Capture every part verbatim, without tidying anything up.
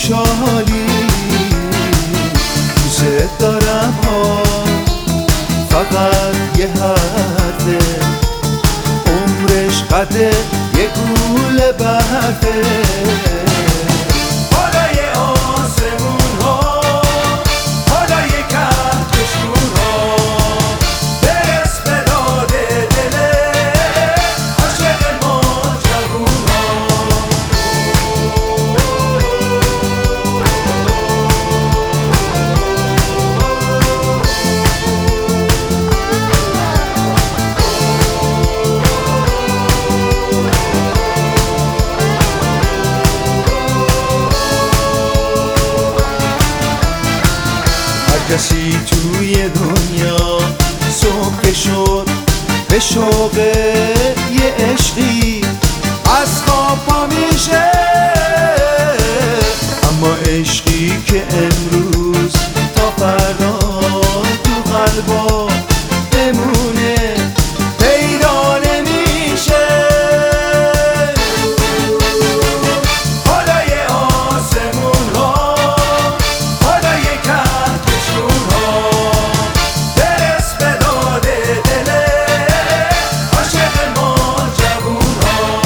خوشحالی دوست دارم ها، فقط یه حرفه، عمرش قده یه گوله برفه. بالای آسمون ها، بالای کهکشون ها، برس به داد دل عاشق ما جوون ها. کسی توی دنیا صبح شد به شوق یه عشقی از خواب پا میشه، اما عشقی که امروز تا فردا تو قلبا بمونه پیدا نمیشه. بالای آسمون ها، بالای کهکشون ها، برس به داد دل عاشق ما جوون ها.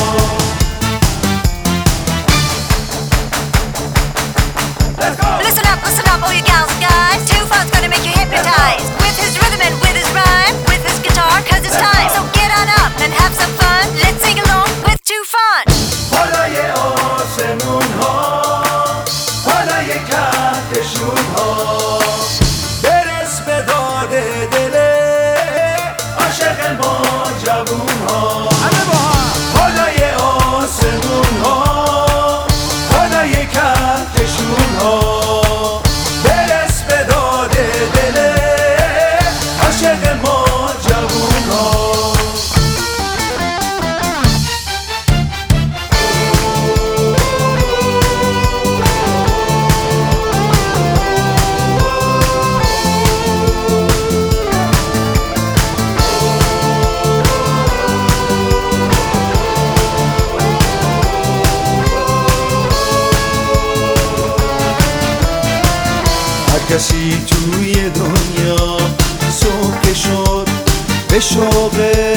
Listen up, listen up, all you gals and guys. Two Funk's gonna make you hypnotized with his rhythm and with his rhyme, with his guitar, cause it's time. So get on up and have some fun. Let's sing along with Two Funk. بالای آسمون ها، بالای کهکشون ها، برس به داد دل عاشق ما جوون ها. بالای آسمون ها، بالای کهکشون ها، برس به داد دل عاشق ما جوون ها. کسی توی دنیا صبح شد به شوق